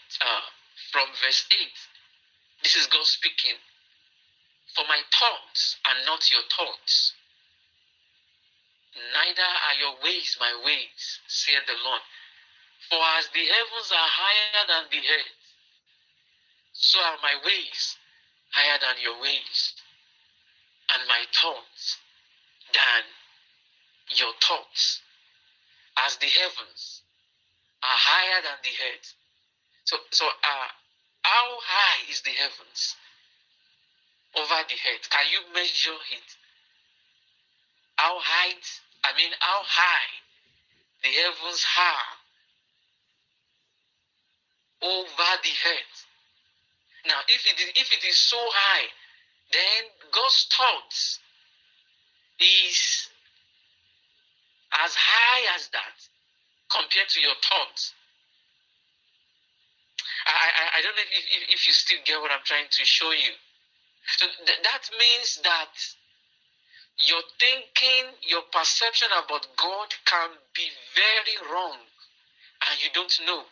This is God speaking. For my thoughts are not your thoughts, neither are your ways my ways, saith the Lord. For as the heavens are higher than the earth, so are my ways higher than your ways, and my thoughts than your thoughts. As the heavens are higher than the earth. So how high is the heavens over the earth? Can you measure it? How high the heavens are over the earth. Now, if it is so high, then God's thoughts is as high as that compared to your thoughts. I don't know if you still get what I'm trying to show you. So that means that your thinking, your perception about God can be very wrong, and you don't know.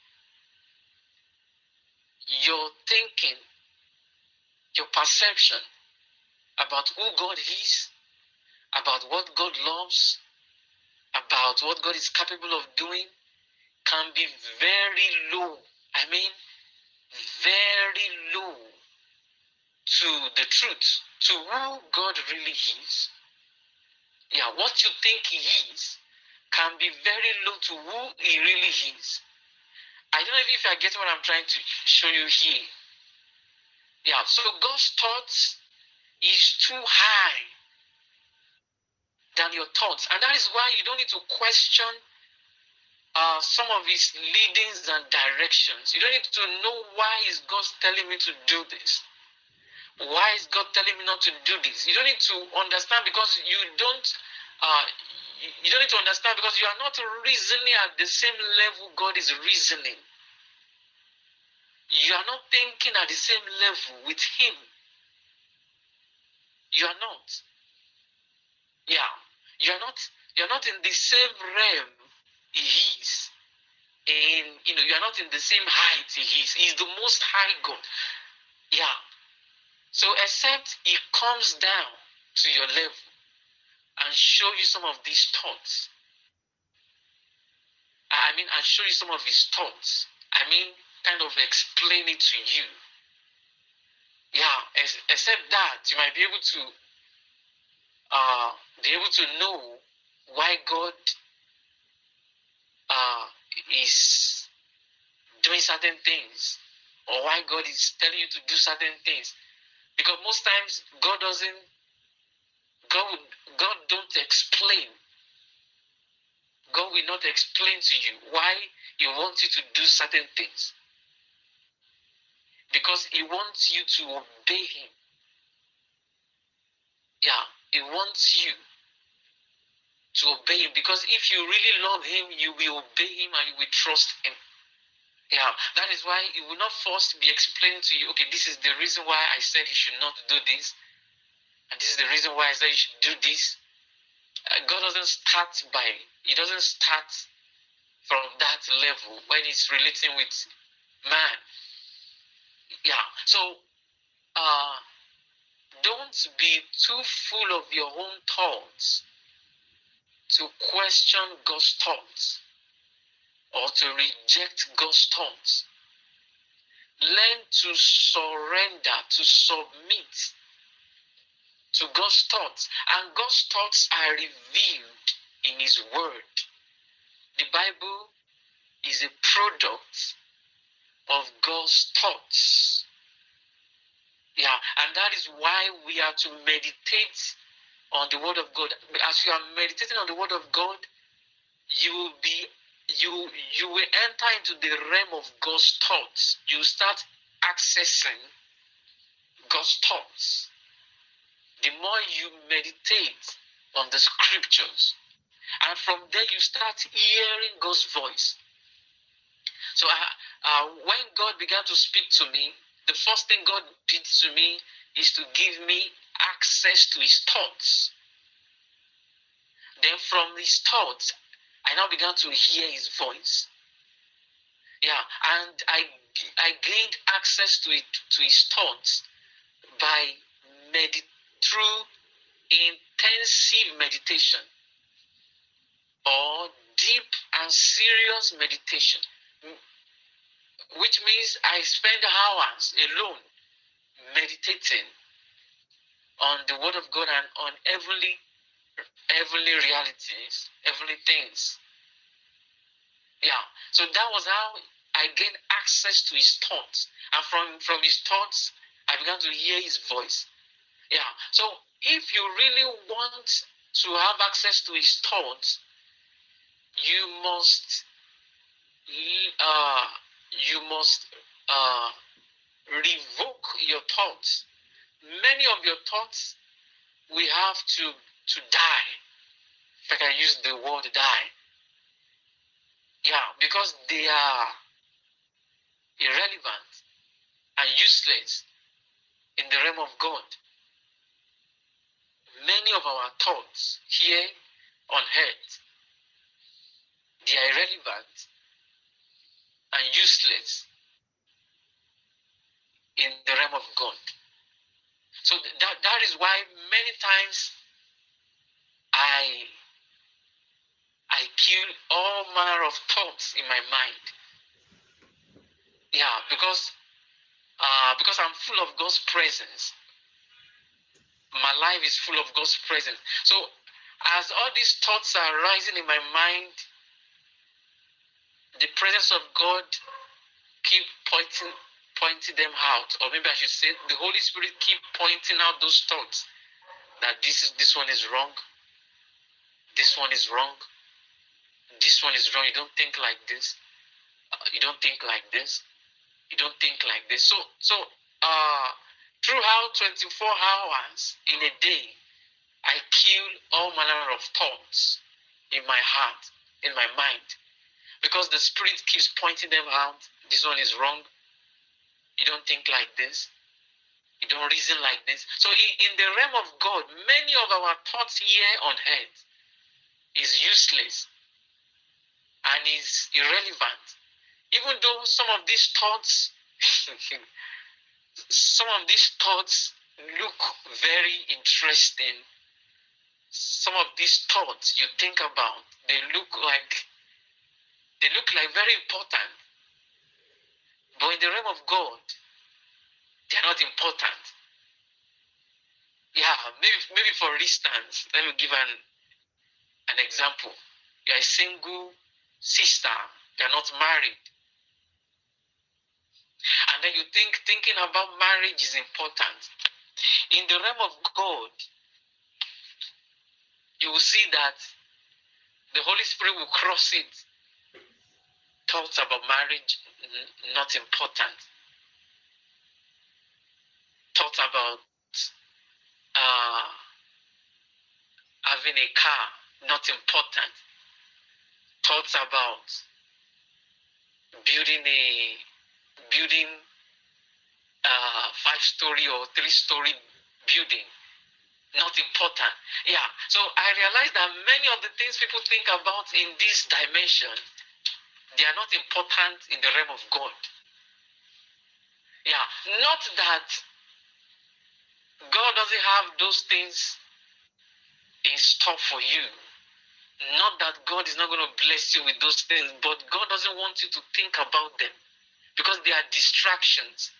Your thinking, your perception about who God is, about what God loves, about what God is capable of doing, can be very low. I mean, very low to the truth, to who God really is. Yeah, what you think He is can be very low to who He really is. I don't know if I get what I'm trying to show you here. Yeah, so God's thoughts is too high than your thoughts. And that is why you don't need to question some of His leadings and directions. You don't need to know why is God telling me to do this. Why is God telling me not to do this? You don't need to understand because you don't need to understand because you are not reasoning at the same level God is reasoning. You are not thinking at the same level with Him. You are not. Yeah. You're not in the same realm He is. And you're not in the same height He is. He's the most high God. Yeah. So except He comes down to your level and show you some of these thoughts. And show you some of His thoughts. Kind of explain it to you. Yeah, except that you might be able to know why God is doing certain things, or why God is telling you to do certain things. Because most times God don't explain. God will not explain to you why He wants you to do certain things. Because He wants you to obey Him. Yeah, He wants you to obey Him. Because if you really love Him, you will obey Him and you will trust Him. Yeah, that is why He will not first be explaining to you, okay, this is the reason why I said you should not do this. And this is the reason why I said you should do this. God doesn't start from that level when He's relating with man. Yeah, so don't be too full of your own thoughts to question God's thoughts or to reject God's thoughts. Learn to surrender, to submit to God's thoughts. And God's thoughts are revealed in His Word. The Bible is a product of God's thoughts. Yeah, and that is why we are to meditate on the Word of God. As you are meditating on the Word of God, you will enter into the realm of God's thoughts. You start accessing God's thoughts. The more you meditate on the scriptures, and from there you start hearing God's voice. So when God began to speak to me, the first thing God did to me is to give me access to His thoughts. Then from His thoughts, I now began to hear his voice. Yeah, and I gained access to his thoughts by through intensive meditation or deep and serious meditation, which means I spend hours alone meditating on the Word of God and on heavenly realities, heavenly things. Yeah, so that was how I gained access to his thoughts, and from his thoughts, I began to hear his voice. Yeah, so if you really want to have access to his thoughts, you must uh, you must uh, revoke your thoughts. Many of your thoughts we have to die. If I can use the word die. Yeah, because they are irrelevant and useless in the realm of God. Many of our thoughts here on earth, they are irrelevant and useless in the realm of God. So that is why many times I kill all manner of thoughts in my mind. Yeah, because I'm full of God's presence. My life is full of God's presence. So as all these thoughts are rising in my mind, the presence of God keep pointing them out, or maybe I should say the Holy Spirit keep pointing out those thoughts that this one is wrong, this one is wrong, this one is wrong. You don't think like this. You don't think like this. You don't think like this. So throughout 24 hours in a day, I kill all manner of thoughts in my heart, in my mind, because the Spirit keeps pointing them out. This one is wrong. You don't think like this. You don't reason like this. So in the realm of God, many of our thoughts here on earth is useless and is irrelevant. Even though some of these thoughts, look very interesting. Some of these thoughts you think about, they look like very important. But in the realm of God, they are not important. Yeah, maybe for instance, let me give an example. You are a single sister, you are not married, and then you thinking about marriage is important. In the realm of God, you will see that the Holy Spirit will cross it. Thoughts about marriage, not important. Thoughts about uh, having a car, not important. Thoughts about building a 5-story or 3-story building, not important. Yeah, so I realized that many of the things people think about in this dimension, they are not important in the realm of God. Yeah, not that God doesn't have those things in store for you. Not that God is not going to bless you with those things, but God doesn't want you to think about them because they are distractions.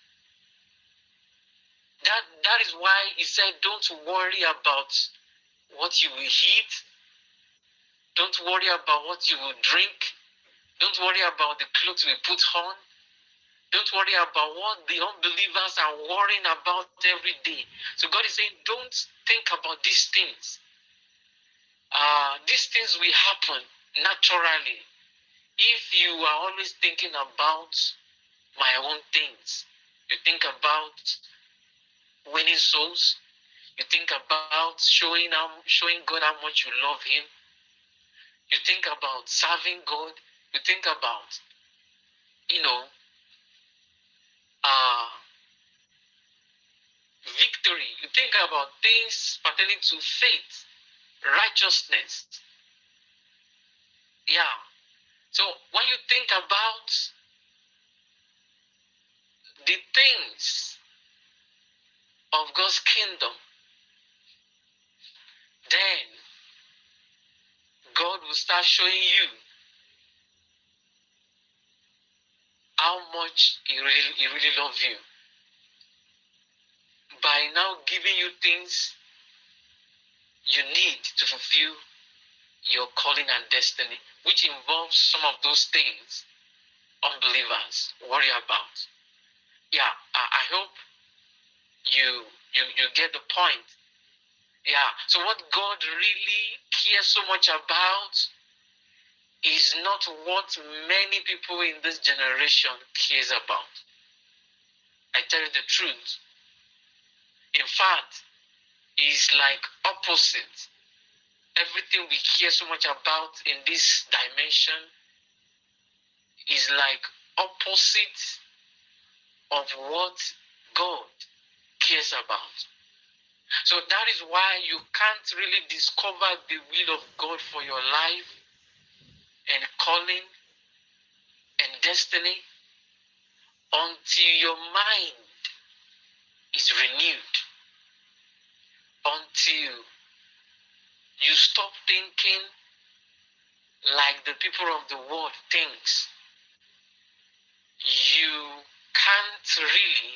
That is why he said, don't worry about what you will eat. Don't worry about what you will drink. Don't worry about the clothes we put on. Don't worry about what the unbelievers are worrying about every day. So God is saying, don't think about these things. These things will happen naturally if you are always thinking about my own things. You think about winning souls. You think about showing God how much you love Him. You think about serving God. You think about, uh, victory. You think about things pertaining to faith, righteousness. Yeah. So when you think about the things of God's kingdom, then God will start showing you how much He really loves you by now giving you things you need to fulfill your calling and destiny, which involves some of those things unbelievers worry about. Yeah, I hope you get the point. Yeah. So what God really cares so much about is not what many people in this generation cares about. I tell you the truth. In fact, it's like opposite. Everything we care so much about in this dimension is like opposite of what God cares about. So that is why you can't really discover the will of God for your life and calling and destiny until your mind is renewed, until you stop thinking like the people of the world thinks. You can't really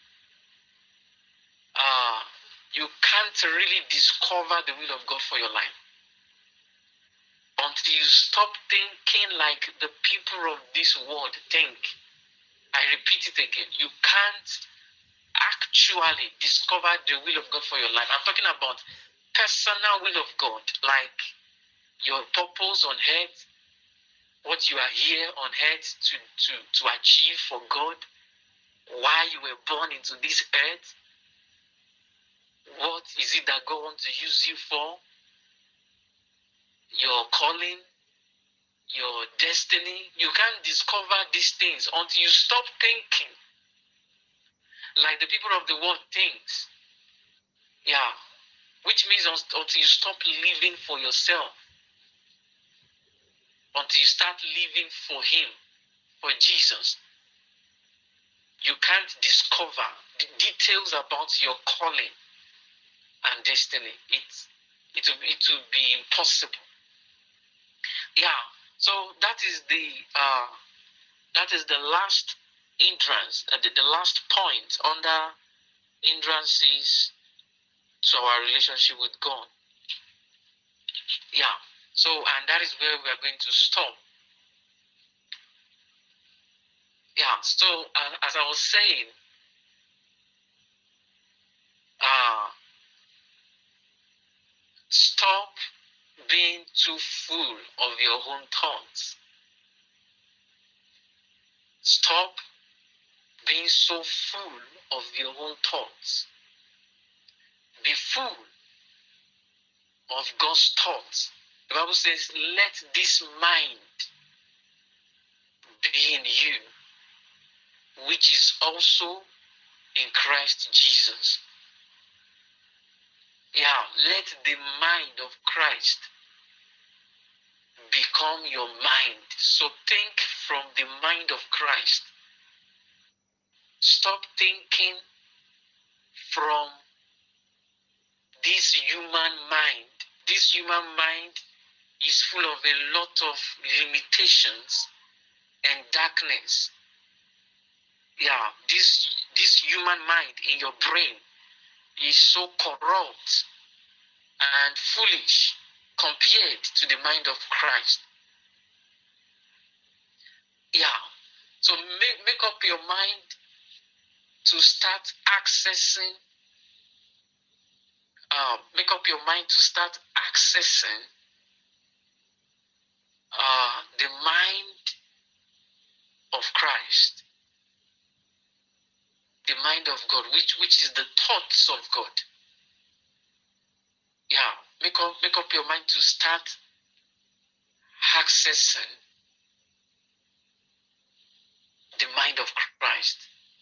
uh, you can't really discover the will of God for your life until you stop thinking like the people of this world think. I repeat it again. You can't actually discover the will of God for your life. I'm talking about personal will of God, like your purpose on earth, what you are here on earth to achieve for God, why you were born into this earth, what is it that God wants to use you for, your calling, your destiny. You can't discover these things until you stop thinking like the people of the world thinks. Yeah. Which means until you stop living for yourself, until you start living for Him, for Jesus, you can't discover the details about your calling and destiny. It will be impossible. Yeah. So that is the last hindrance, the last point under hindrances to our relationship with God. Yeah. So, and that is where we are going to stop. Yeah. So, as I was saying, stop being too full of your own thoughts. Stop being so full of your own thoughts. Be full of God's thoughts. The Bible says, let this mind be in you, which is also in Christ Jesus. Yeah, let the mind of Christ become your mind. So think from the mind of Christ. Stop thinking from this human mind. This human mind is full of a lot of limitations and darkness. Yeah, this human mind in your brain is so corrupt and foolish compared to the mind of Christ. Yeah. So make up your mind to start accessing, make up your mind to start accessing the mind of Christ, the mind of God, which is the thoughts of God. Yeah, make up your mind to start accessing the mind of Christ,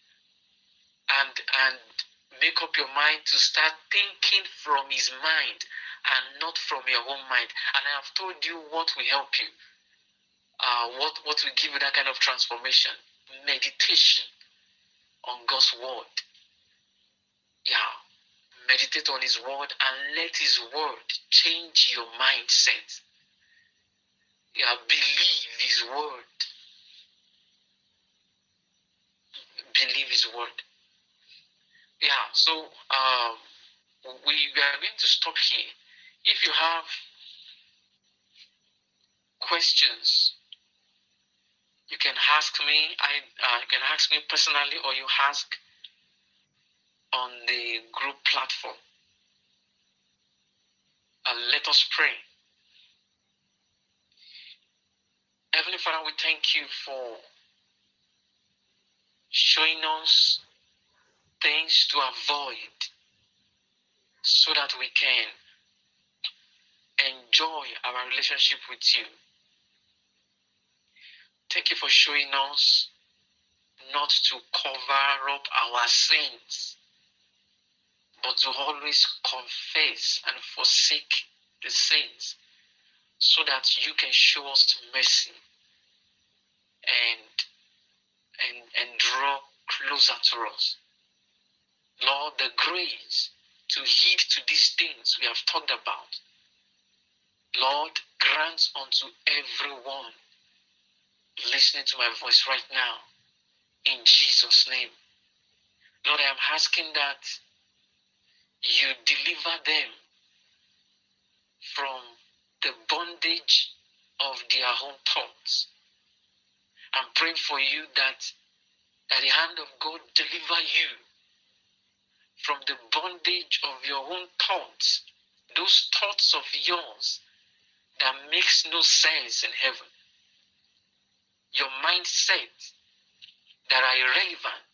and make up your mind to start thinking from His mind and not from your own mind. And I have told you what will help you. what will give you that kind of transformation? Meditation on God's word. Yeah. Meditate on his word and let his word change your mindset. Yeah, believe his word. Believe his word. Yeah, so we are going to stop here. If you have questions, you can ask me. You can ask me personally, or you ask on the group platform. Let us pray. Heavenly Father, we thank you for showing us things to avoid so that we can enjoy our relationship with you. Thank you for showing us not to cover up our sins, but to always confess and forsake the sins so that you can show us mercy and draw closer to us. Lord, the grace to heed to these things we have talked about, Lord, grant unto everyone listening to my voice right now, in Jesus' name. Lord, I am asking that you deliver them from the bondage of their own thoughts. I'm praying for you that the hand of God deliver you from the bondage of your own thoughts, those thoughts of yours that makes no sense in heaven, your mindset that are irrelevant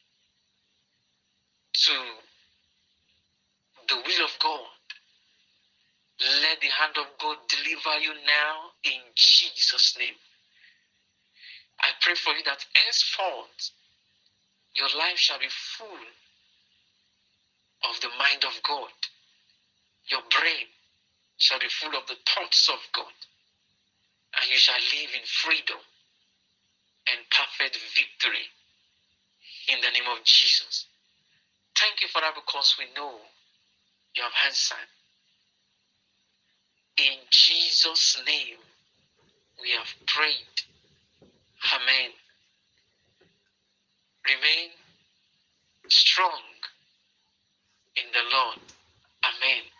to the will of God. Let the hand of God deliver you now in Jesus' name. I pray for you that henceforth your life shall be full of the mind of God. Your brain shall be full of the thoughts of God, and you shall live in freedom and perfect victory in the name of Jesus. Thank you, Father, because we know you have answered. In Jesus' name we have prayed. Amen. Remain strong in the Lord. Amen.